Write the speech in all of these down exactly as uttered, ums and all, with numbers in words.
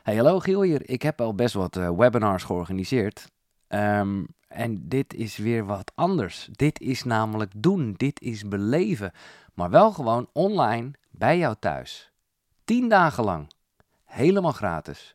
Hey, hallo Giel hier. Ik heb al best wat uh, webinars georganiseerd. Um, en dit is weer wat anders. Dit is namelijk doen. Dit is beleven. Maar wel gewoon online bij jou thuis. Tien dagen lang. Helemaal gratis.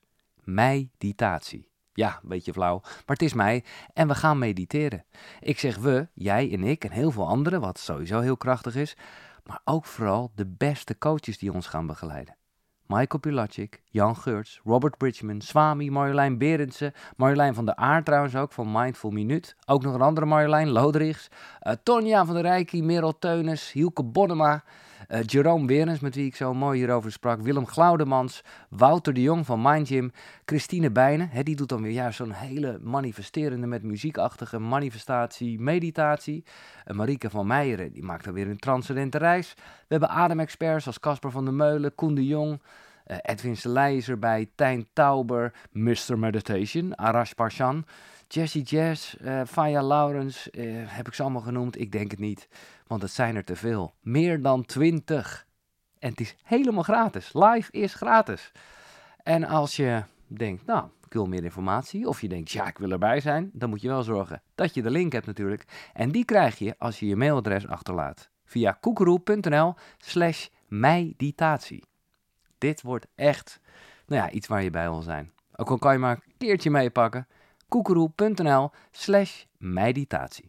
Meditatie. Ja, een beetje flauw, maar het is mij en we gaan mediteren. Ik zeg we, jij en ik en heel veel anderen, wat sowieso heel krachtig is. Maar ook vooral de beste coaches die ons gaan begeleiden. Michael Pilatschik, Jan Geurts, Robert Bridgman, Swami, Marjolein Berendsen, Marjolein van der Aar trouwens ook, van Mindful Minuut. Ook nog een andere Marjolein, Loderichs, uh, Tonja van der Rijkie, Merel Teunis, Hielke Bonnema, uh, Jerome Werens, met wie ik zo mooi hierover sprak, Willem Glaudemans, Wouter de Jong van Mind Gym, Christine Bijnen, hè, die doet dan weer juist zo'n hele manifesterende met muziekachtige manifestatie, meditatie. Uh, Marieke van Meijeren, die maakt dan weer een transcendente reis. We hebben ademexperts als Casper van der Meulen, Koen de Jong, Uh, Edwin Selei is erbij, Tijn Tauber, mister Meditation, Arash Parshan, Jessie Jazz, uh, Faya Laurens, uh, heb ik ze allemaal genoemd? Ik denk het niet, want het zijn er te veel. Meer dan twintig. En het is helemaal gratis. Live is gratis. En als je denkt, nou, ik wil meer informatie, of je denkt, ja, ik wil erbij zijn, dan moet je wel zorgen dat je de link hebt natuurlijk. En die krijg je als je je mailadres achterlaat via koekeroe.nl slash meditatie. Dit wordt echt, nou ja, iets waar je bij wil zijn. Ook al kan je maar een keertje meepakken. koekeroe.nl slash meditatie.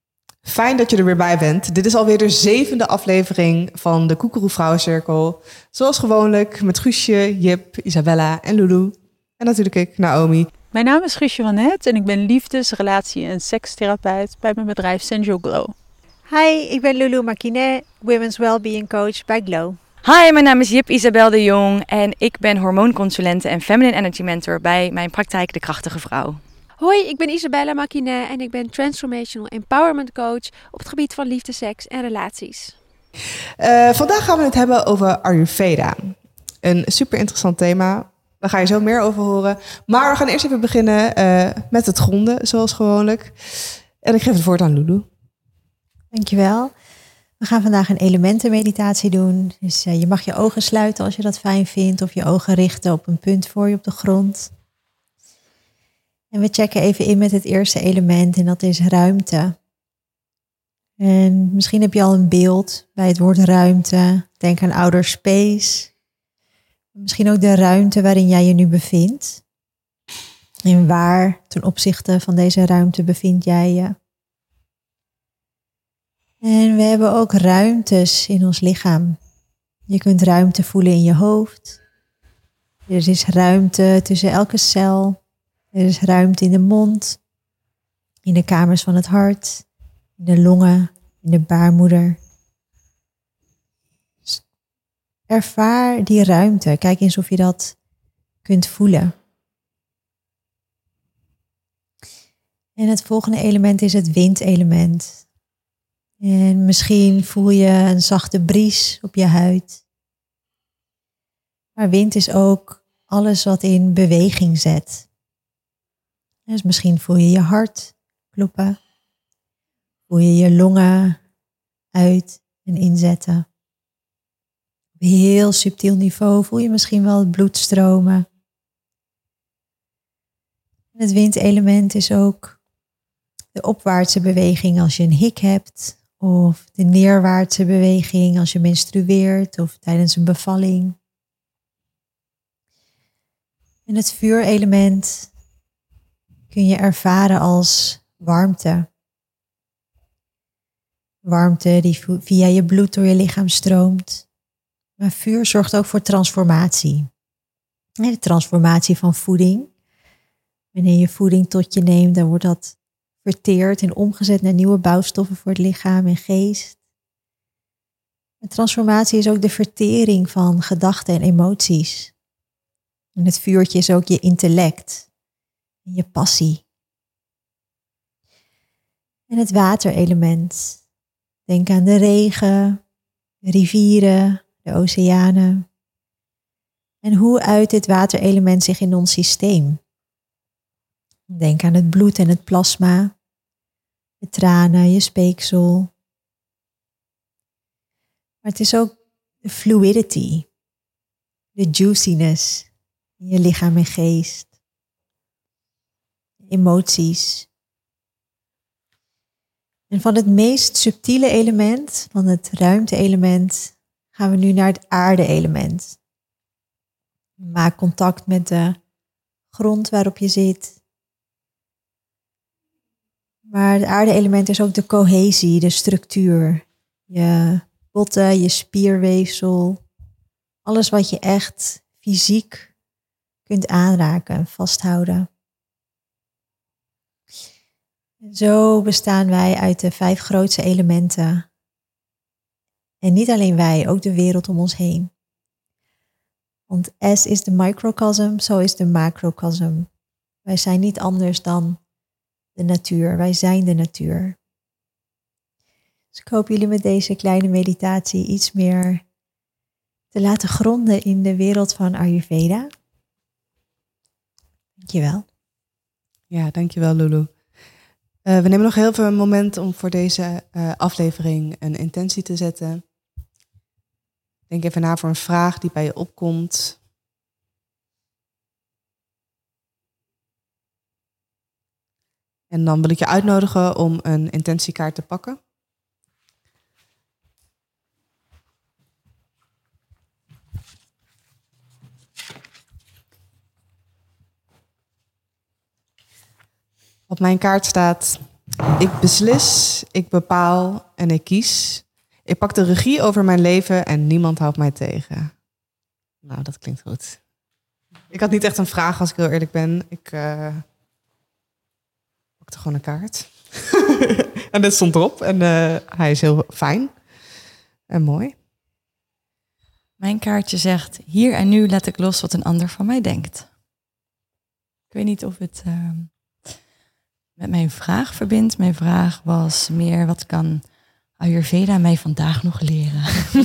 Fijn dat je er weer bij bent. Dit is alweer de zevende aflevering van de Koekeroe Vrouwencirkel. Zoals gewoonlijk met Guusje, Jip, Isabella en Lulu. En natuurlijk ik, Naomi. Mijn naam is Guusje van Het en ik ben liefdes-, relatie- en sekstherapeut bij mijn bedrijf Sensual Glow. Hi, ik ben Lulu Marquinet, Women's Wellbeing Coach bij Glow. Hi, mijn naam is Jip Isabel de Jong en ik ben hormoonconsulente en feminine energy mentor bij mijn praktijk De Krachtige Vrouw. Hoi, ik ben Isabella Marquinet en ik ben Transformational Empowerment Coach op het gebied van liefde, seks en relaties. Uh, vandaag gaan we het hebben over Ayurveda. Een super interessant thema. Daar ga je zo meer over horen. Maar we gaan eerst even beginnen uh, met het gronden, zoals gewoonlijk. En ik geef het woord aan Lulu. Dankjewel. We gaan vandaag een elementenmeditatie doen. Dus uh, je mag je ogen sluiten als je dat fijn vindt. Of je ogen richten op een punt voor je op de grond. En we checken even in met het eerste element. En dat is ruimte. En misschien heb je al een beeld bij het woord ruimte. Denk aan outer space. Misschien ook de ruimte waarin jij je nu bevindt. En waar ten opzichte van deze ruimte bevind jij je. En we hebben ook ruimtes in ons lichaam. Je kunt ruimte voelen in je hoofd. Er is ruimte tussen elke cel. Er is ruimte in de mond. In de kamers van het hart. In de longen. In de baarmoeder. Ervaar die ruimte. Kijk eens of je dat kunt voelen. En het volgende element is het windelement. En misschien voel je een zachte bries op je huid. Maar wind is ook alles wat in beweging zet. Dus misschien voel je je hart kloppen. Voel je je longen uit en inzetten. Op heel subtiel niveau voel je misschien wel het bloed stromen. En het windelement is ook de opwaartse beweging als je een hik hebt. Of de neerwaartse beweging als je menstrueert of tijdens een bevalling. En het vuurelement kun je ervaren als warmte. Warmte die via je bloed door je lichaam stroomt. Maar vuur zorgt ook voor transformatie. De transformatie van voeding. Wanneer je voeding tot je neemt, dan wordt dat verteerd en omgezet naar nieuwe bouwstoffen voor het lichaam en geest. En transformatie is ook de vertering van gedachten en emoties. En het vuurtje is ook je intellect en je passie. En het waterelement. Denk aan de regen, de rivieren, de oceanen. En hoe uit dit waterelement zich in ons systeem? Denk aan het bloed en het plasma, de tranen, je speeksel. Maar het is ook de fluidity, de juiciness, in je lichaam en geest, emoties. En van het meest subtiele element, van het ruimte-element, gaan we nu naar het aarde-element. Maak contact met de grond waarop je zit. Maar het aarde-element is ook de cohesie, de structuur. Je botten, je spierweefsel. Alles wat je echt fysiek kunt aanraken en vasthouden. En zo bestaan wij uit de vijf grootste elementen. En niet alleen wij, ook de wereld om ons heen. Want as is de microcosm, zo is de macrocosm. Wij zijn niet anders dan de natuur. Wij zijn de natuur. Dus ik hoop jullie met deze kleine meditatie iets meer te laten gronden in de wereld van Ayurveda. Dankjewel. Ja, dankjewel Lulu. Uh, we nemen nog heel veel een moment om voor deze uh, aflevering een intentie te zetten. Denk even na voor een vraag die bij je opkomt. En dan wil ik je uitnodigen om een intentiekaart te pakken. Op mijn kaart staat: ik beslis, ik bepaal en ik kies. Ik pak de regie over mijn leven en niemand houdt mij tegen. Nou, dat klinkt goed. Ik had niet echt een vraag, als ik heel eerlijk ben. Ik uh, pakte gewoon een kaart. En dit stond erop. En uh, hij is heel fijn en mooi. Mijn kaartje zegt: hier en nu laat ik los wat een ander van mij denkt. Ik weet niet of het uh, met mijn vraag verbindt. Mijn vraag was meer: wat kan Ayurveda mij vandaag nog leren?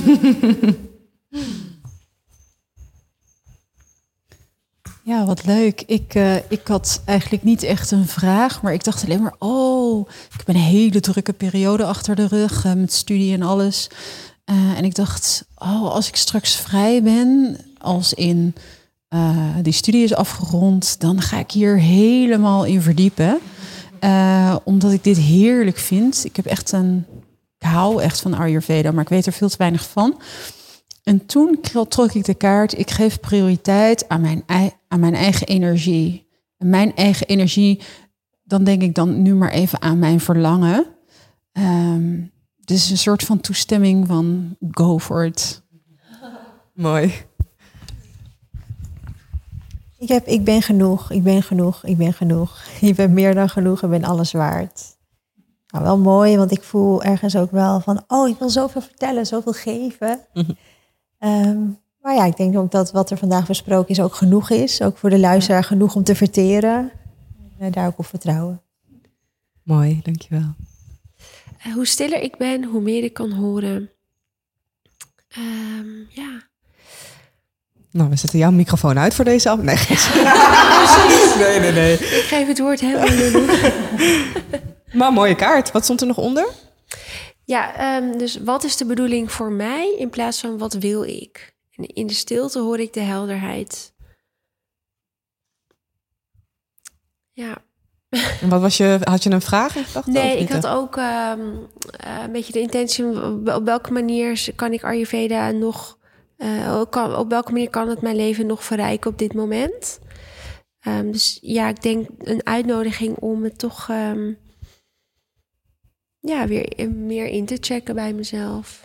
Ja, wat leuk. Ik, uh, ik had eigenlijk niet echt een vraag, maar ik dacht alleen maar, oh, ik heb een hele drukke periode achter de rug uh, met studie en alles. Uh, en ik dacht, oh, als ik straks vrij ben, als in uh, die studie is afgerond, dan ga ik hier helemaal in verdiepen. Uh, omdat ik dit heerlijk vind. Ik heb echt een, ik hou echt van Ayurveda, maar ik weet er veel te weinig van. En toen trok ik de kaart, ik geef prioriteit aan mijn, aan mijn eigen energie. En mijn eigen energie, dan denk ik dan nu maar even aan mijn verlangen. Um, dus een soort van toestemming van go for it. Mooi. Ik, heb, ik ben genoeg, ik ben genoeg, ik ben genoeg. Je bent meer dan genoeg en ben alles waard. Nou, wel mooi, want ik voel ergens ook wel van, oh, ik wil zoveel vertellen, zoveel geven. Mm-hmm. Um, maar ja, ik denk ook dat wat er vandaag besproken is ook genoeg is. Ook voor de luisteraar genoeg om te verteren. En daar ook op vertrouwen. Mooi, dankjewel. Uh, hoe stiller ik ben, hoe meer ik kan horen. Um, ja. Nou, we zetten jouw microfoon uit voor deze af. Nee, nee, nee, nee. Ik geef het woord helemaal. Maar mooie kaart. Wat stond er nog onder? Ja, um, dus wat is de bedoeling voor mij in plaats van wat wil ik? En in de stilte hoor ik de helderheid. Ja. En wat was je, had je een vraag in gedachten? Nee, ik had ook um, uh, een beetje de intentie, op welke manier kan ik Ayurveda nog, uh, kan, op welke manier kan het mijn leven nog verrijken op dit moment? Um, dus ja, ik denk een uitnodiging om het toch Um, ja, weer meer in te checken bij mezelf.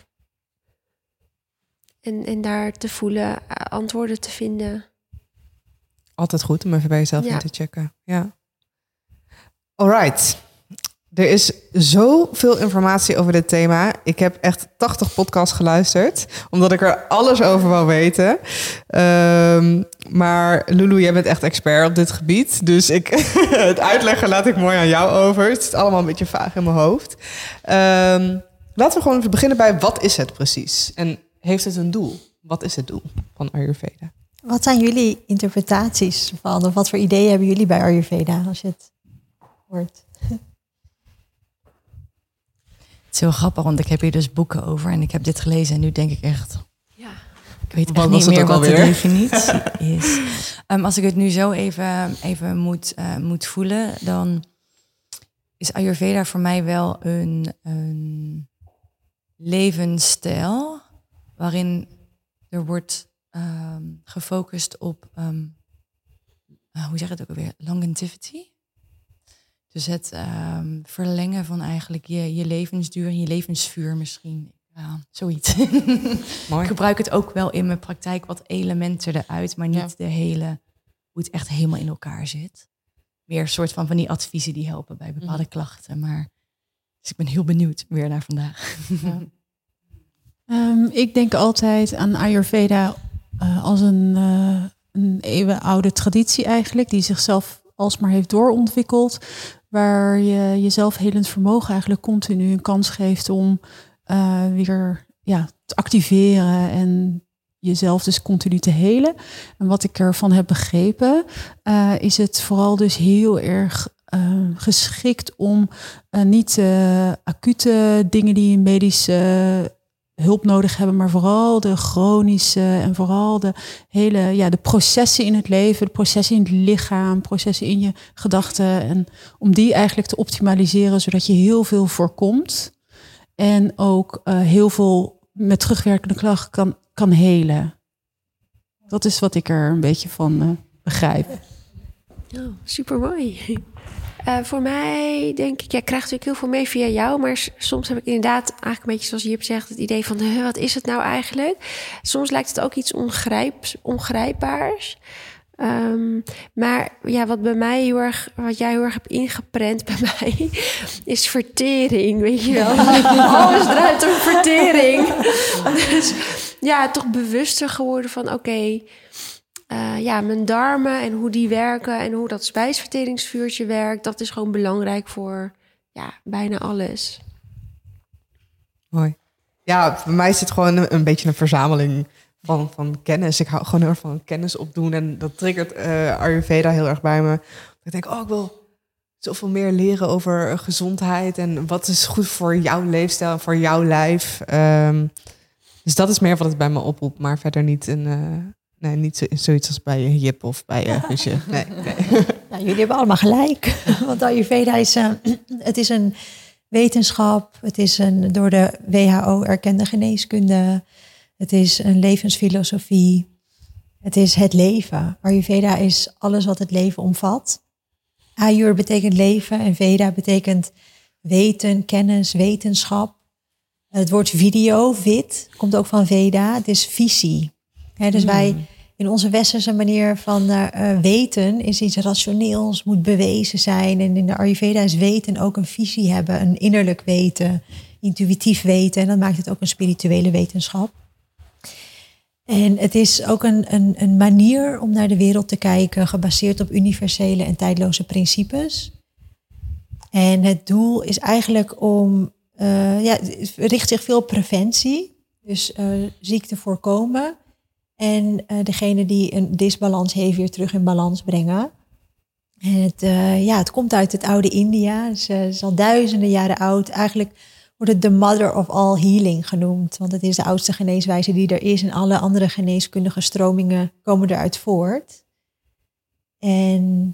En, en daar te voelen, antwoorden te vinden. Altijd goed om even bij jezelf ja. in te checken. Ja. Alright. Er is zoveel informatie over dit thema. Ik heb echt tachtig podcasts geluisterd, omdat ik er alles over wou weten. Um, maar Lulu, jij bent echt expert op dit gebied. Dus ik, het uitleggen laat ik mooi aan jou over. Het zit allemaal een beetje vaag in mijn hoofd. Um, laten we gewoon even beginnen bij, wat is het precies? En heeft het een doel? Wat is het doel van Ayurveda? Wat zijn jullie interpretaties van? Of wat voor ideeën hebben jullie bij Ayurveda als je het hoort? Het is heel grappig, want ik heb hier dus boeken over en ik heb dit gelezen en nu denk ik echt, ja. Ik weet Wat echt was niet het meer ook wat de alweer? definitie is. Um, als ik het nu zo even, even moet, uh, moet voelen, dan is Ayurveda voor mij wel een, een levensstijl waarin er wordt um, gefocust op, um, uh, hoe zeg je het ook alweer, longevity. Dus het um, verlengen van eigenlijk je, je levensduur, je levensvuur misschien. Ja, zoiets. Mooi. Ik gebruik het ook wel in mijn praktijk, wat elementen eruit, maar niet ja. de hele, hoe het echt helemaal in elkaar zit. Meer een soort van van die adviezen die helpen bij bepaalde mm. klachten. Maar, dus ik ben heel benieuwd weer naar vandaag. Ja. um, ik denk altijd aan Ayurveda uh, als een, uh, een eeuwenoude traditie eigenlijk, die zichzelf alsmaar heeft doorontwikkeld, waar je jezelf helend vermogen eigenlijk continu een kans geeft om uh, weer ja, te activeren en jezelf dus continu te helen. En wat ik ervan heb begrepen, uh, is het vooral dus heel erg uh, geschikt om uh, niet uh, acute dingen die medische uh, hulp nodig hebben, maar vooral de chronische en vooral de hele, ja, de processen in het leven, de processen in het lichaam, processen in je gedachten. En om die eigenlijk te optimaliseren, zodat je heel veel voorkomt. En ook uh, heel veel met terugwerkende klachten kan, kan helen. Dat is wat ik er een beetje van uh, begrijp. Oh, super mooi. Uh, voor mij denk ik, ja, ik krijg natuurlijk heel veel mee via jou, maar s- soms heb ik inderdaad eigenlijk een beetje zoals Jip zegt, het idee van, huh, wat is het nou eigenlijk? Soms lijkt het ook iets ongrijp, ongrijpbaars. Um, maar ja, wat bij mij heel erg, wat jij heel erg hebt ingeprent bij mij, is vertering, weet je wel. Alles draait om vertering. Dus ja, toch bewuster geworden van, oké, okay, uh, ja, mijn darmen en hoe die werken en hoe dat spijsverteringsvuurtje werkt, dat is gewoon belangrijk voor ja, bijna alles. Mooi. Ja, bij mij is het gewoon een, een beetje een verzameling van, van kennis. Ik hou gewoon heel erg van kennis opdoen. En dat triggert uh, Ayurveda heel erg bij me. Ik denk, oh, ik wil zoveel meer leren over gezondheid. En wat is goed voor jouw leefstijl, voor jouw lijf. Um, dus dat is meer wat het bij me oproept. Maar verder niet, een, uh, nee, niet zo, zoiets als bij Jip of bij uh, Guusje. Nee, nee. Nou, jullie hebben allemaal gelijk. Want Ayurveda is, uh, het is een wetenschap. Het is een door de W H O erkende geneeskunde. Het is een levensfilosofie. Het is het leven. Ayurveda is alles wat het leven omvat. Ayur betekent leven en Veda betekent weten, kennis, wetenschap. Het woord video, vid, komt ook van Veda. Het is visie. He, dus mm. wij in onze westerse manier van uh, weten is iets rationeels, moet bewezen zijn. En in de Ayurveda is weten ook een visie hebben, een innerlijk weten, intuïtief weten. En dat maakt het ook een spirituele wetenschap. En het is ook een, een, een manier om naar de wereld te kijken, gebaseerd op universele en tijdloze principes. En het doel is eigenlijk om, uh, ja, het richt zich veel op preventie, dus uh, ziekte voorkomen. En uh, degene die een disbalans heeft weer terug in balans brengen. En het, uh, ja, het komt uit het oude India, dus, uh, het is al duizenden jaren oud. Eigenlijk wordt het de mother of all healing genoemd. Want het is de oudste geneeswijze die er is. En alle andere geneeskundige stromingen komen eruit voort. En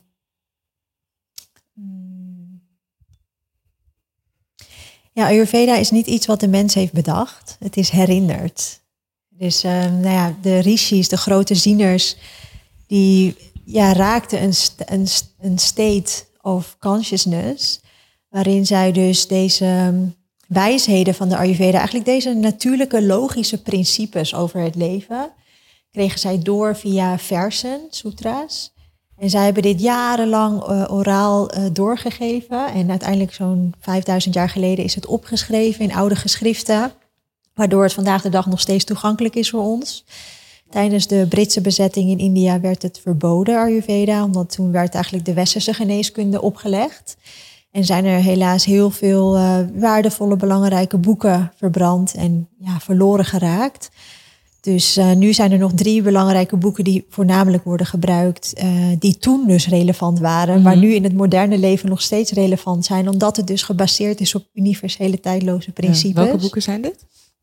ja, Ayurveda is niet iets wat de mens heeft bedacht. Het is herinnerd. Dus uh, nou ja, de rishis, de grote zieners, die ja, raakten een, st- een, st- een state of consciousness, waarin zij dus deze um, wijsheden van de Ayurveda, eigenlijk deze natuurlijke logische principes over het leven, kregen zij door via versen, sutra's. En zij hebben dit jarenlang uh, oraal uh, doorgegeven. En uiteindelijk zo'n vijfduizend jaar geleden is het opgeschreven in oude geschriften, waardoor het vandaag de dag nog steeds toegankelijk is voor ons. Tijdens de Britse bezetting in India werd het verboden, Ayurveda, omdat toen werd eigenlijk de westerse geneeskunde opgelegd. En zijn er helaas heel veel uh, waardevolle, belangrijke boeken verbrand en ja, verloren geraakt. Dus uh, nu zijn er nog drie belangrijke boeken die voornamelijk worden gebruikt, uh, die toen dus relevant waren, mm-hmm. maar nu in het moderne leven nog steeds relevant zijn, omdat het dus gebaseerd is op universele tijdloze principes. Ja, welke boeken zijn dit?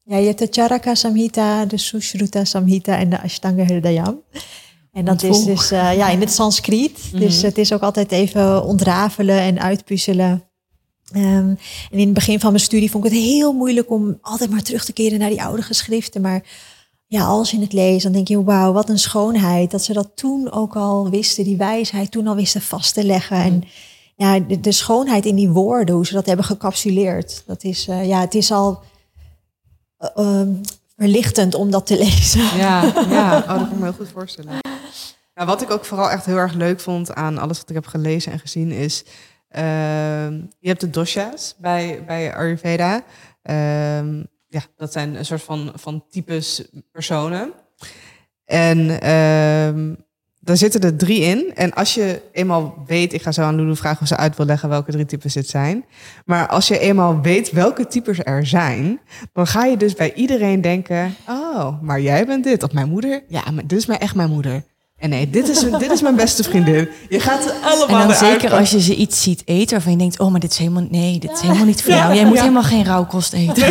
Ja, je hebt de Charaka Samhita, de Sushruta Samhita en de Ashtanga Hridayam. En dat is dus uh, ja, in het Sanskriet. Mm-hmm. Dus het is ook altijd even ontrafelen en uitpuzzelen. Um, en in het begin van mijn studie vond ik het heel moeilijk om altijd maar terug te keren naar die oude geschriften. Maar ja, als je het leest, dan denk je, wauw, wat een schoonheid. Dat ze dat toen ook al wisten, die wijsheid toen al wisten vast te leggen. Mm. En ja, de, de schoonheid in die woorden, hoe ze dat hebben gecapsuleerd. Dat is, uh, ja, het is al uh, um, verlichtend om dat te lezen. Ja, ja. Oh, dat kan ik me heel goed voorstellen. Nou, wat ik ook vooral echt heel erg leuk vond aan alles wat ik heb gelezen en gezien is... Uh, je hebt de dosha's bij, bij Ayurveda. Uh, ja, dat zijn een soort van, van types personen. En uh, daar zitten er drie in. En als je eenmaal weet... Ik ga zo aan Lulu vragen of ze uit wil leggen welke drie types dit zijn. Maar als je eenmaal weet welke types er zijn... dan ga je dus bij iedereen denken... Oh, maar jij bent dit. Of mijn moeder? Ja, maar dit is mij echt mijn moeder. En nee, dit is, dit is mijn beste vriendin. Je gaat ze allemaal En dan zeker uitpakken. als je ze iets ziet eten waarvan je denkt... oh, maar dit is helemaal, nee, dit is helemaal niet voor jou. Jij moet ja. helemaal geen rauwkost eten.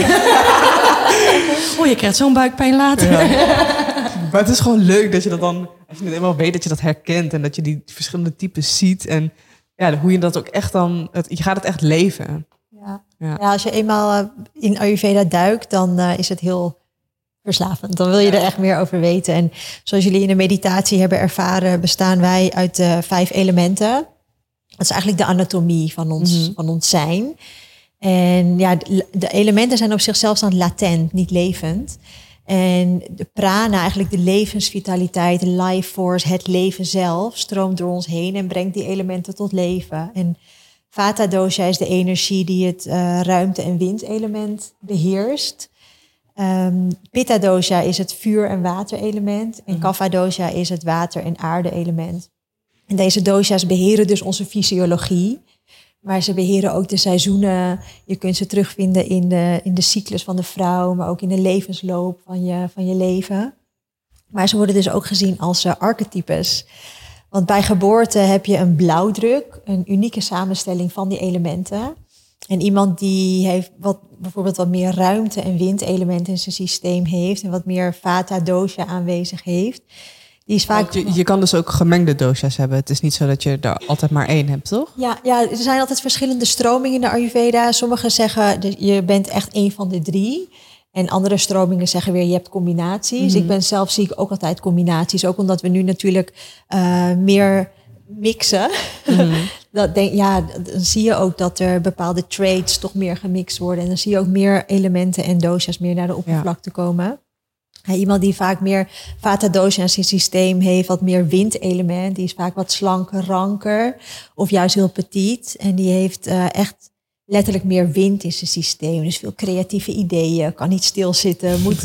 Oh, je krijgt zo'n buikpijn later. Ja. Maar het is gewoon leuk dat je dat dan... als je het eenmaal weet, dat je dat herkent... en dat je die verschillende types ziet. En ja, hoe je dat ook echt dan... Het, je gaat het echt leven. Ja, ja. ja als je eenmaal uh, in Ayurveda duikt... dan uh, is het heel... verslavend. Dan wil je er echt meer over weten. En zoals jullie in de meditatie hebben ervaren, bestaan wij uit uh, vijf elementen. Dat is eigenlijk de anatomie van ons, mm-hmm. van ons zijn. En ja, de, de elementen zijn op zichzelf dan latent, niet levend. En de prana, eigenlijk de levensvitaliteit, de life force, het leven zelf, stroomt door ons heen en brengt die elementen tot leven. En Vata dosha is de energie die het uh, ruimte- en windelement beheerst. Um, Pitta dosha is het vuur- en waterelement. En Kapha dosha is het water- en aarde-element. En deze dosha's beheren dus onze fysiologie. Maar ze beheren ook de seizoenen. Je kunt ze terugvinden in de, in de cyclus van de vrouw, maar ook in de levensloop van je, van je leven. Maar ze worden dus ook gezien als uh, archetypes. Want bij geboorte heb je een blauwdruk, een unieke samenstelling van die elementen. En iemand die heeft wat, bijvoorbeeld wat meer ruimte- en windelementen in zijn systeem heeft... en wat meer vata dosha aanwezig heeft... Die is vaak... je, je kan dus ook gemengde dosha's hebben. Het is niet zo dat je er altijd maar één hebt, toch? Ja, ja, er zijn altijd verschillende stromingen in de Ayurveda. Sommigen zeggen, de, je bent echt één van de drie. En andere stromingen zeggen weer, je hebt combinaties. Mm-hmm. Ik ben zelf zie ik ook altijd combinaties. Ook omdat we nu natuurlijk uh, meer mixen. Mm-hmm. dat denk, ja, dan zie je ook dat er bepaalde traits toch meer gemixt worden. En dan zie je ook meer elementen en dosha's meer naar de oppervlakte ja. komen. Ja, iemand die vaak meer vata dosha in zijn systeem heeft, wat meer windelement, die is vaak wat slanker, ranker of juist heel petit. En die heeft uh, echt letterlijk meer wind in zijn systeem. Dus veel creatieve ideeën, kan niet stilzitten, moet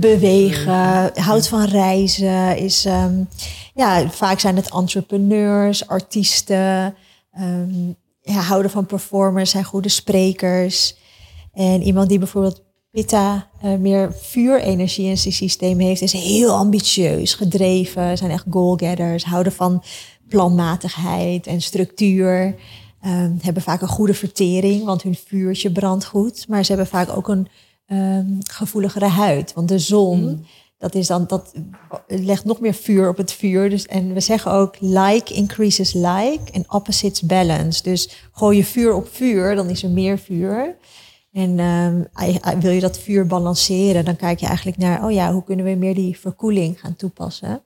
bewegen, houdt van reizen. Is, um, ja, vaak zijn het entrepreneurs, artiesten, um, ja, houden van performers, zijn goede sprekers. En iemand die bijvoorbeeld Pitta, uh, meer vuurenergie in zijn systeem heeft, is heel ambitieus, gedreven, zijn echt goal-getters, houden van planmatigheid en structuur, uh, hebben vaak een goede vertering, want hun vuurtje brandt goed, maar ze hebben vaak ook een um, gevoeligere huid, want de zon, mm. dat is dan, dat legt nog meer vuur op het vuur, dus, en we zeggen ook like increases like en opposites balance, dus gooi je vuur op vuur, dan is er meer vuur. En um, wil je dat vuur balanceren, dan kijk je eigenlijk naar, oh ja, hoe kunnen we meer die verkoeling gaan toepassen?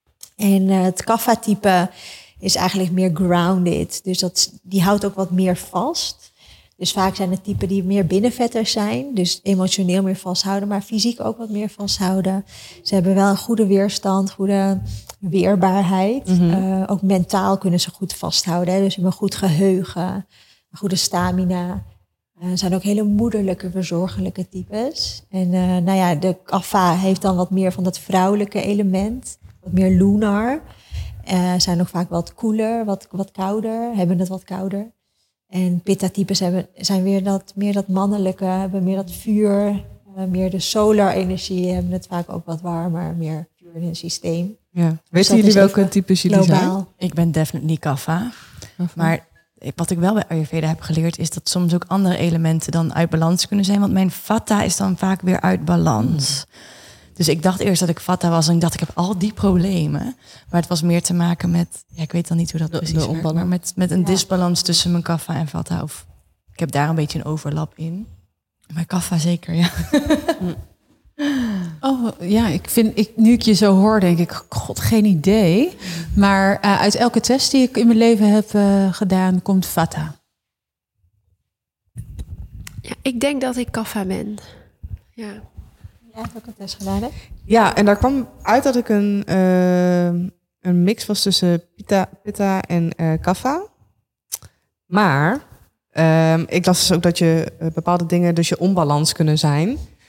En uh, het Kapha-type is eigenlijk meer grounded, dus dat, die houdt ook wat meer vast. Dus vaak zijn het typen die meer binnenvetters zijn, dus emotioneel meer vasthouden, maar fysiek ook wat meer vasthouden. Ze hebben wel een goede weerstand, goede weerbaarheid. Mm-hmm. Uh, ook mentaal kunnen ze goed vasthouden, hè? Dus ze hebben een goed geheugen, een goede stamina. Er uh, zijn ook hele moederlijke, verzorgelijke types. En uh, nou ja, de Kapha heeft dan wat meer van dat vrouwelijke element. Wat meer lunar. Uh, zijn ook vaak wat koeler, wat, wat kouder. Hebben het wat kouder. En Pitta-types hebben, zijn weer dat, meer dat mannelijke. Hebben meer dat vuur. Uh, meer de solar-energie. Hebben het vaak ook wat warmer. Meer vuur in het systeem. Ja. Weten dus jullie welke types jullie globaal zijn? Ik ben definitely Kapha. Kapha. Maar wat ik wel bij Ayurveda heb geleerd, is dat soms ook andere elementen dan uit balans kunnen zijn. Want mijn vata is dan vaak weer uit balans. Mm. Dus ik dacht eerst dat ik vata was en ik dacht, ik heb al die problemen. Maar het was meer te maken met, ja, ik weet dan niet hoe dat de, precies de werkt, maar met, met een Ja. disbalans tussen mijn kapha en vata. Of ik heb daar een beetje een overlap in. Maar kapha zeker, ja. Oh ja, ik vind, ik, nu ik je zo hoor, denk ik, god, geen idee. Maar uh, uit elke test die ik in mijn leven heb uh, gedaan, komt vata. Ja, ik denk dat ik kapha ben. Ja. Ja, heb ik ook een test gedaan, hè? Ja, en daar kwam uit dat ik een, uh, een mix was tussen pitta, pitta en uh, kapha. Maar um, ik las dus ook dat je uh, bepaalde dingen dus je onbalans kunnen zijn.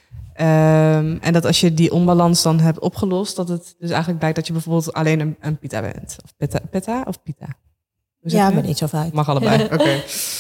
Um, en dat als je die onbalans dan hebt opgelost, dat het dus eigenlijk blijkt dat je bijvoorbeeld alleen een, een pitta bent. Of pitta, pitta of pitta? Hoe zeg Ja, je? maar niet zo vaak. Mag allebei, oké.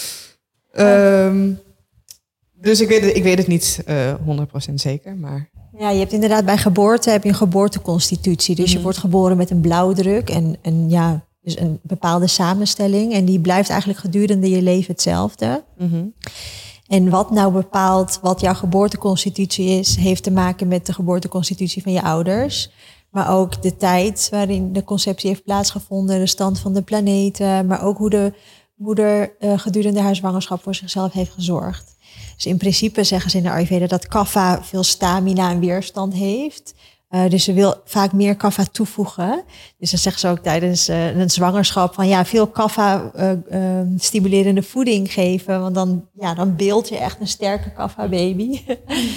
Okay. Um, dus ik weet het, ik weet het niet uh, honderd procent zeker, maar... Ja, je hebt inderdaad bij geboorte heb je een geboorteconstitutie. Dus mm-hmm. je wordt geboren met een blauwdruk en, en ja, dus een bepaalde samenstelling. En die blijft eigenlijk gedurende je leven hetzelfde. Mm-hmm. En wat nou bepaalt wat jouw geboorteconstitutie is, heeft te maken met de geboorteconstitutie van je ouders. Maar ook de tijd waarin de conceptie heeft plaatsgevonden, de stand van de planeten, maar ook hoe de moeder uh, gedurende haar zwangerschap voor zichzelf heeft gezorgd. Dus in principe zeggen ze in de Ayurveda dat kapha veel stamina en weerstand heeft. Uh, dus ze wil vaak meer kapha toevoegen. Dus dan zeggen ze ook tijdens uh, een zwangerschap van ja, veel kapha uh, uh, stimulerende voeding geven. Want dan, ja, dan beeld je echt een sterke kapha baby. uh,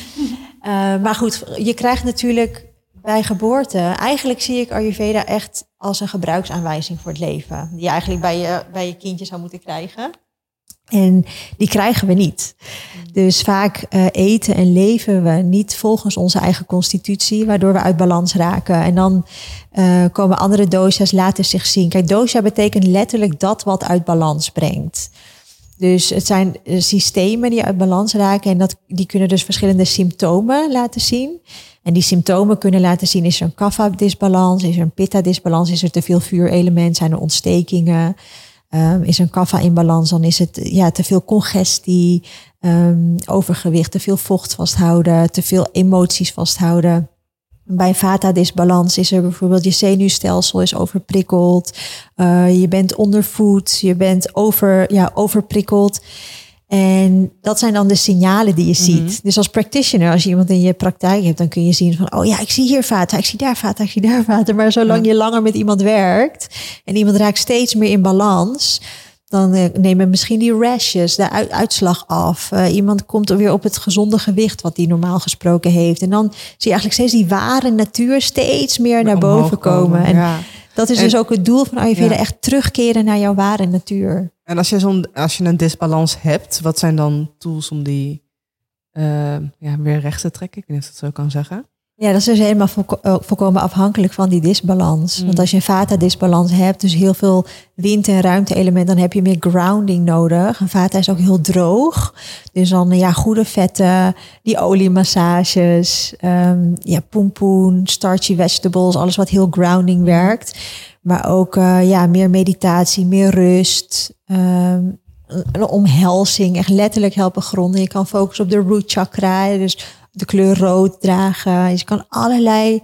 maar goed, je krijgt natuurlijk bij geboorte, eigenlijk zie ik Ayurveda echt als een gebruiksaanwijzing voor het leven. Die je eigenlijk bij je, bij je kindje zou moeten krijgen. En die krijgen we niet. Dus vaak uh, eten en leven we niet volgens onze eigen constitutie, waardoor we uit balans raken. En dan uh, komen andere dosha's laten zich zien. Kijk, dosha betekent letterlijk dat wat uit balans brengt. Dus het zijn uh, systemen die uit balans raken en dat, die kunnen dus verschillende symptomen laten zien. En die symptomen kunnen laten zien, is er een kapha-disbalans, is er een pitta-disbalans, is er te veel vuurelement, zijn er ontstekingen. Um, is een kapha in balans, dan is het ja, te veel congestie, um, overgewicht, te veel vocht vasthouden, te veel emoties vasthouden. Bij vata-disbalans is er bijvoorbeeld je zenuwstelsel is overprikkeld, uh, je bent ondervoed, je bent over, ja, overprikkeld. En dat zijn dan de signalen die je ziet. Mm-hmm. Dus als practitioner, als je iemand in je praktijk hebt, dan kun je zien van, oh ja, ik zie hier vata, ik zie daar vata, ik zie daar vata. Maar zolang mm. je langer met iemand werkt en iemand raakt steeds meer in balans, dan uh, nemen misschien die rashes, de uit- uitslag af. Uh, iemand komt er weer op het gezonde gewicht wat die normaal gesproken heeft. En dan zie je eigenlijk steeds die ware natuur steeds meer naar boven komen. komen. En ja. dat is en, dus ook het doel van Ayurveda, ja. echt terugkeren naar jouw ware natuur. En als je, zo'n, als je een disbalans hebt, wat zijn dan tools om die uh, ja, weer recht te trekken? Ik weet niet of ik dat zo kan zeggen. Ja, dat is dus helemaal volko- volkomen afhankelijk van die disbalans. Mm. Want als je een vata-disbalans hebt, dus heel veel wind- en ruimte-elementen, dan heb je meer grounding nodig. En vata is ook heel droog. Dus dan ja, goede vetten, die oliemassages, um, ja, poenpoen, starchy vegetables, alles wat heel grounding werkt. Maar ook uh, ja, meer meditatie, meer rust, um, een omhelzing, echt letterlijk helpen gronden. Je kan focussen op de root chakra, dus de kleur rood dragen. Je kan allerlei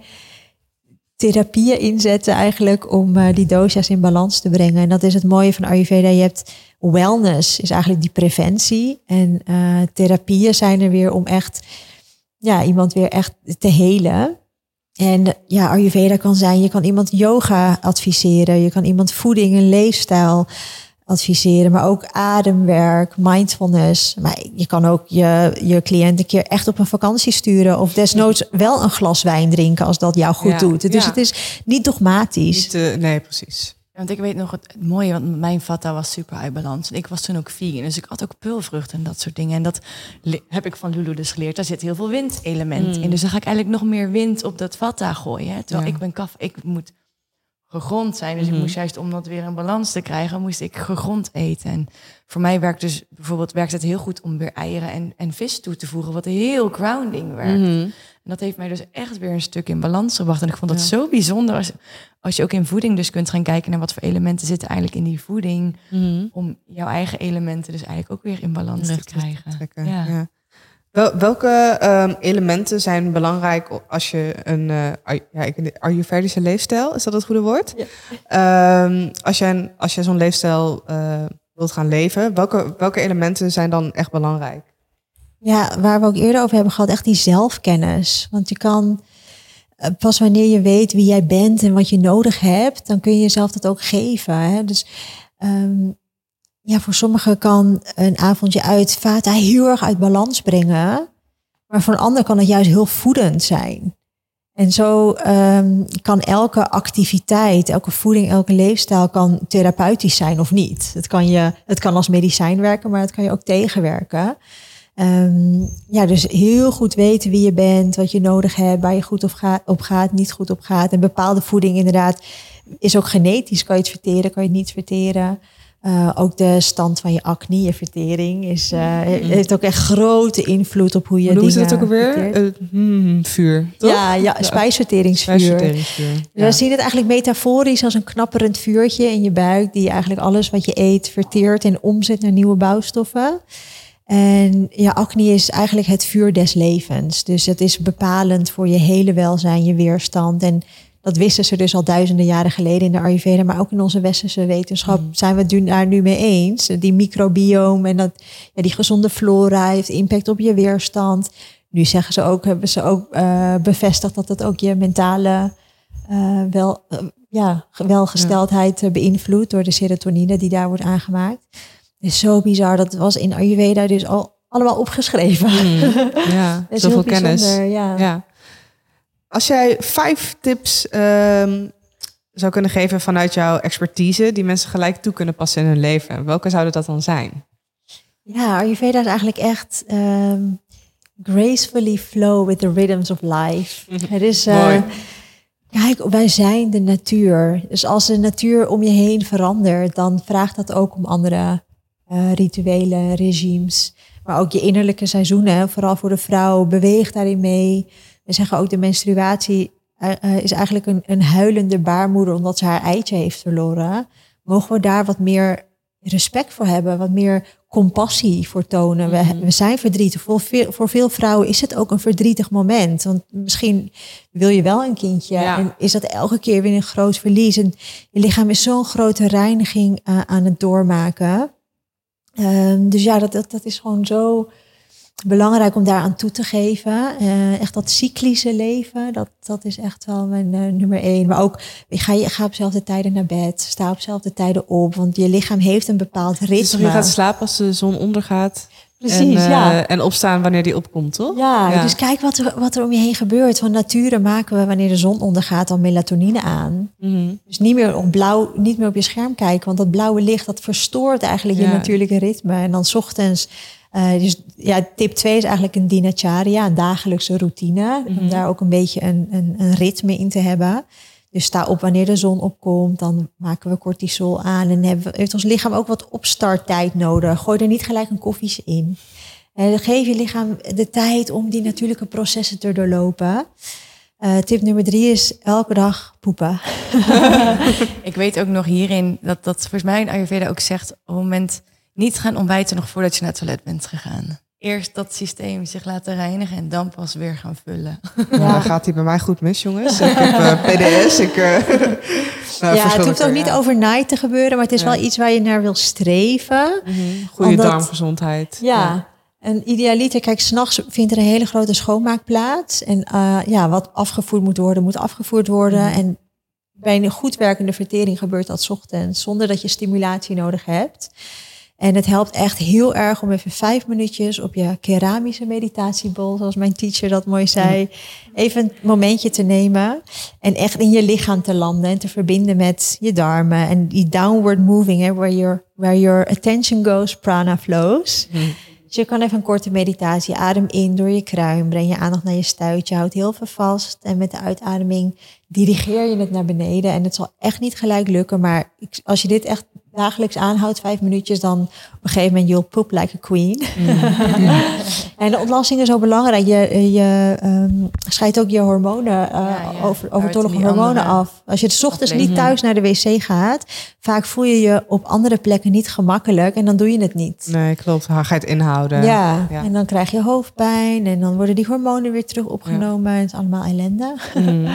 therapieën inzetten eigenlijk om uh, die dosha's in balans te brengen. En dat is het mooie van Ayurveda. Je hebt wellness, is eigenlijk die preventie. En uh, therapieën zijn er weer om echt ja, iemand weer echt te helen. En ja, Ayurveda kan zijn, je kan iemand yoga adviseren, je kan iemand voeding en leefstijl adviseren, maar ook ademwerk, mindfulness. Maar je kan ook je, je cliënt een keer echt op een vakantie sturen of desnoods wel een glas wijn drinken als dat jou goed ja, doet. Dus ja. het is niet dogmatisch. Niet, uh, nee, precies. Want ik weet nog het, het mooie, want mijn vata was super uit balans. En ik was toen ook vegan, dus ik had ook peulvruchten en dat soort dingen. En dat le- heb ik van Lulu dus geleerd. Daar zit heel veel windelement mm. in. Dus dan ga ik eigenlijk nog meer wind op dat vata gooien. Hè? Terwijl ja. ik ben kaf, ik moet gegrond zijn. Dus Mm-hmm. ik moest juist, om dat weer in balans te krijgen, moest ik gegrond eten. En voor mij werkt dus bijvoorbeeld werkt het heel goed om weer eieren en, en vis toe te voegen, wat heel grounding werkt. Mm-hmm. En dat heeft mij dus echt weer een stuk in balans gebracht. En ik vond dat Ja. zo bijzonder als, als je ook in voeding dus kunt gaan kijken naar wat voor elementen zitten eigenlijk in die voeding. Mm-hmm. Om jouw eigen elementen dus eigenlijk ook weer in balans Recht te krijgen. trekken. Ja. Ja. Wel, welke um, elementen zijn belangrijk als je een uh, Ay- ja, ik- Ayurvedische leefstijl, is dat het goede woord? Ja. Um, als je, een- als je zo'n leefstijl uh, wilt gaan leven, welke, welke elementen zijn dan echt belangrijk? Ja, waar we ook eerder over hebben gehad, echt die zelfkennis. Want je kan, uh, pas wanneer je weet wie jij bent en wat je nodig hebt, dan kun je jezelf dat ook geven. Hè? Dus um, ja, voor sommigen kan een avondje uit Vata heel erg uit balans brengen. Maar voor een ander kan het juist heel voedend zijn. En zo um, kan elke activiteit, elke voeding, elke leefstijl kan therapeutisch zijn of niet. Het kan, je, het kan als medicijn werken, maar het kan je ook tegenwerken. Um, ja, dus heel goed weten wie je bent, wat je nodig hebt, waar je goed op gaat, op gaat, niet goed op gaat. En bepaalde voeding inderdaad is ook genetisch. Kan je het verteren, kan je het niet verteren. Uh, ook de stand van je acne, je vertering, is, uh, heeft ook echt grote invloed op hoe je Hoe noemen ze dingen dat ook alweer? verteert. Uh, hmm, vuur, toch? Ja, ja, spijsverteringsvuur. Spijsverteringsvuur. We zien het eigenlijk metaforisch als een knapperend vuurtje in je buik, die eigenlijk alles wat je eet verteert en omzet naar nieuwe bouwstoffen. En ja, acne is eigenlijk het vuur des levens. Dus het is bepalend voor je hele welzijn, je weerstand. En dat wisten ze dus al duizenden jaren geleden in de Ayurveda, maar ook in onze westerse wetenschap mm. zijn we het daar nu mee eens. Die microbiome en dat, ja, die gezonde flora heeft impact op je weerstand. Nu zeggen ze ook, hebben ze ook uh, bevestigd dat het ook je mentale uh, wel, uh, ja, welgesteldheid ja. beïnvloedt door de serotonine die daar wordt aangemaakt. Het is zo bizar. Dat was in Ayurveda dus al allemaal opgeschreven. Mm. Ja, zoveel kennis. Ja. Ja. Als jij vijf tips um, zou kunnen geven vanuit jouw expertise die mensen gelijk toe kunnen passen in hun leven, welke zouden dat dan zijn? Ja, Ayurveda is eigenlijk echt um, gracefully flow with the rhythms of life. Mm-hmm. Het is, uh, kijk, wij zijn de natuur. Dus als de natuur om je heen verandert, dan vraagt dat ook om andere uh, rituelen, regimes. Maar ook je innerlijke seizoenen, vooral voor de vrouw, beweeg daarin mee. We zeggen ook de menstruatie uh, is eigenlijk een, een huilende baarmoeder omdat ze haar eitje heeft verloren. Mogen we daar wat meer respect voor hebben, wat meer compassie voor tonen. Mm-hmm. We, we zijn verdrietig. Voor veel, voor veel vrouwen is het ook een verdrietig moment. Want misschien wil je wel een kindje ja. en is dat elke keer weer een groot verlies. En je lichaam is zo'n grote reiniging uh, aan het doormaken. Uh, dus ja, dat, dat, dat is gewoon zo belangrijk om daar aan toe te geven. Uh, echt dat cyclische leven, dat, dat is echt wel mijn uh, nummer één. Maar ook, ga, je, ga op dezelfde tijden naar bed. Sta op dezelfde tijden op. Want je lichaam heeft een bepaald ritme. Dus je gaat slapen als de zon ondergaat. Precies, en, uh, ja. En opstaan wanneer die opkomt, toch? Ja, ja. Dus kijk wat er, wat er om je heen gebeurt. Van nature maken we, wanneer de zon ondergaat, al melatonine aan. Mm-hmm. Dus niet meer op blauw, niet meer op je scherm kijken. Want dat blauwe licht, dat verstoort eigenlijk ja. je natuurlijke ritme. En dan 's ochtends... Uh, dus ja, tip twee is eigenlijk een dinacharya, een dagelijkse routine. Mm-hmm. Om daar ook een beetje een, een, een ritme in te hebben. Dus sta op wanneer de zon opkomt, dan maken we cortisol aan. En hebben we, heeft ons lichaam ook wat opstarttijd nodig. Gooi er niet gelijk een koffies in. En geef je lichaam de tijd om die natuurlijke processen te doorlopen. Uh, tip nummer drie is elke dag poepen. Ik weet ook nog hierin dat, dat volgens mij in Ayurveda ook zegt op het moment niet gaan ontbijten nog voordat je naar het toilet bent gegaan. Eerst dat systeem zich laten reinigen en dan pas weer gaan vullen. Ja, ja. Dan gaat hij bij mij goed mis, jongens. Ik heb uh, P D S. Ik, uh, nou, ja, het hoeft ook niet ja. overnight te gebeuren, maar het is ja. wel iets waar je naar wil streven. Mm-hmm. Goede Omdat, darmgezondheid. Ja, ja. En idealiter, kijk, 's nachts vindt er een hele grote schoonmaak plaats. En uh, ja, wat afgevoerd moet worden, moet afgevoerd worden. Mm. En bij een goed werkende vertering gebeurt dat 's ochtends, zonder dat je stimulatie nodig hebt. En het helpt echt heel erg om even vijf minuutjes op je keramische meditatiebol, zoals mijn teacher dat mooi zei, even een momentje te nemen en echt in je lichaam te landen en te verbinden met je darmen. En die downward moving, hè, where your, where your attention goes, prana flows. Mm. Dus je kan even een korte meditatie. Adem in door je kruin. Breng je aandacht naar je stuitje. Houd heel veel vast. En met de uitademing dirigeer je het naar beneden. En het zal echt niet gelijk lukken. Maar als je dit echt dagelijks aanhoudt, vijf minuutjes, dan op een gegeven moment you'll poop like a queen. Mm. En de ontlasting is zo belangrijk. Je, je um, scheidt ook je hormonen, uh, ja, ja. over, overtollige hormonen af. Als je 's ochtends niet thuis naar de wc gaat, vaak voel je je op andere plekken niet gemakkelijk en dan doe je het niet. Nee, klopt. Ga je het inhouden. Ja, ja. En dan krijg je hoofdpijn en dan worden die hormonen weer terug opgenomen. Ja. Het is allemaal ellende. Mm.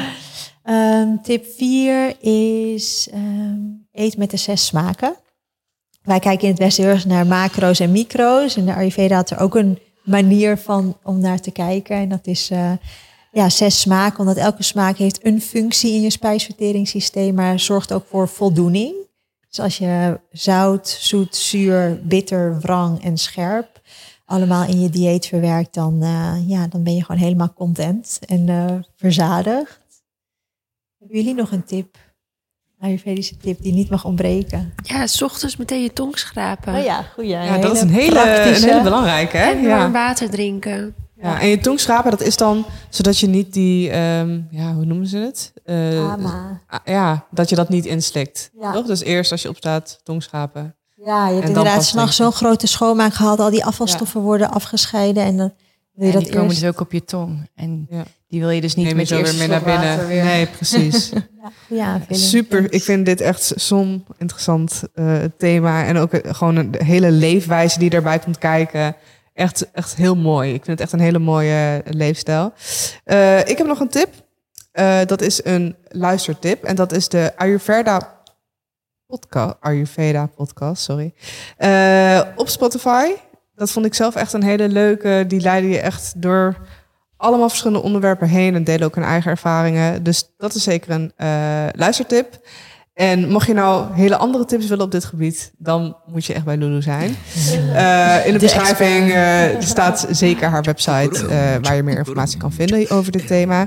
um, tip vier is um, eet met de zes smaken. Wij kijken in het Westen heel erg naar macro's en micro's. En de Ayurveda had er ook een manier van om naar te kijken. En dat is uh, ja, zes smaken. Omdat elke smaak heeft een functie in je spijsverteringssysteem. Maar zorgt ook voor voldoening. Dus als je zout, zoet, zuur, bitter, wrang en scherp allemaal in je dieet verwerkt, dan, uh, ja, dan ben je gewoon helemaal content en uh, verzadigd. Hebben jullie nog een tip? Ayurvedische tip die niet mag ontbreken. Ja, 's ochtends meteen je tong schrapen. Oh ja, goeie. Ja, dat is een hele, een hele belangrijke. Hè? En ja. warm water drinken. Ja, en je tong schrapen, dat is dan zodat je niet die, um, ja, hoe noemen ze het? Uh, Ama. Ja, dat je dat niet inslikt. Ja. Toch? Dus eerst als je opstaat, tong schrapen. Ja, je hebt inderdaad s'nachts zo'n grote schoonmaak gehad. Al die afvalstoffen ja. worden afgescheiden. En dan wil je en dat die komen eerst... dus ook op je tong. En ja. die wil je dus niet Neem met je weer mee naar binnen. Weer. Nee, precies. ja, ja, super. Ik vind dit echt zo'n interessant uh, thema. En ook uh, gewoon een hele leefwijze die erbij komt kijken. Echt, echt heel mooi. Ik vind het echt een hele mooie leefstijl. Uh, ik heb nog een tip. Uh, dat is een luistertip. En dat is de Ayurveda podcast. Ayurveda podcast, sorry. Uh, op Spotify. Dat vond ik zelf echt een hele leuke. Die leidde je echt door allemaal verschillende onderwerpen heen. En delen ook hun eigen ervaringen. Dus dat is zeker een uh, luistertip. En mocht je nou hele andere tips willen op dit gebied, dan moet je echt bij Lulu zijn. Uh, in de, de beschrijving uh, staat zeker haar website uh, waar je meer informatie kan vinden over dit thema.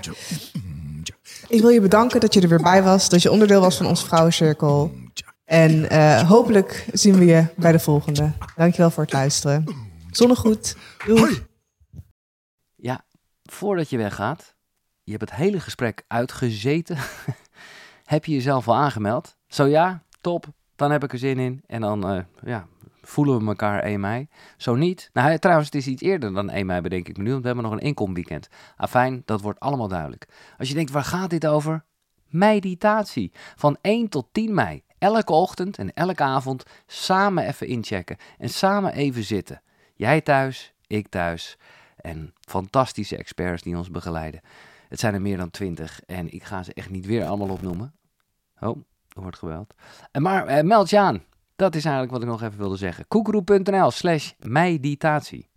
Ik wil je bedanken dat je er weer bij was, dat je onderdeel was van onze vrouwencirkel. En uh, hopelijk zien we je bij de volgende. Dankjewel voor het luisteren. Zonnegoed. Doei. Ja, voordat je weggaat, je hebt het hele gesprek uitgezeten. Heb je jezelf al aangemeld? Zo ja, top. Dan heb ik er zin in. En dan uh, ja, voelen we elkaar één mei. Zo niet. Nou, trouwens, het is iets eerder dan één mei, bedenk ik me nu. Want we hebben nog een inkomweekend. Afijn, dat wordt allemaal duidelijk. Als je denkt, waar gaat dit over? Meditatie. Van één tot tien mei. Elke ochtend en elke avond samen even inchecken. En samen even zitten. Jij thuis, ik thuis. En fantastische experts die ons begeleiden. Het zijn er meer dan twintig. En ik ga ze echt niet weer allemaal opnoemen. Oh, er wordt gebeld. Maar uh, meld je aan. Dat is eigenlijk wat ik nog even wilde zeggen. koekeroe punt n l slash meditatie.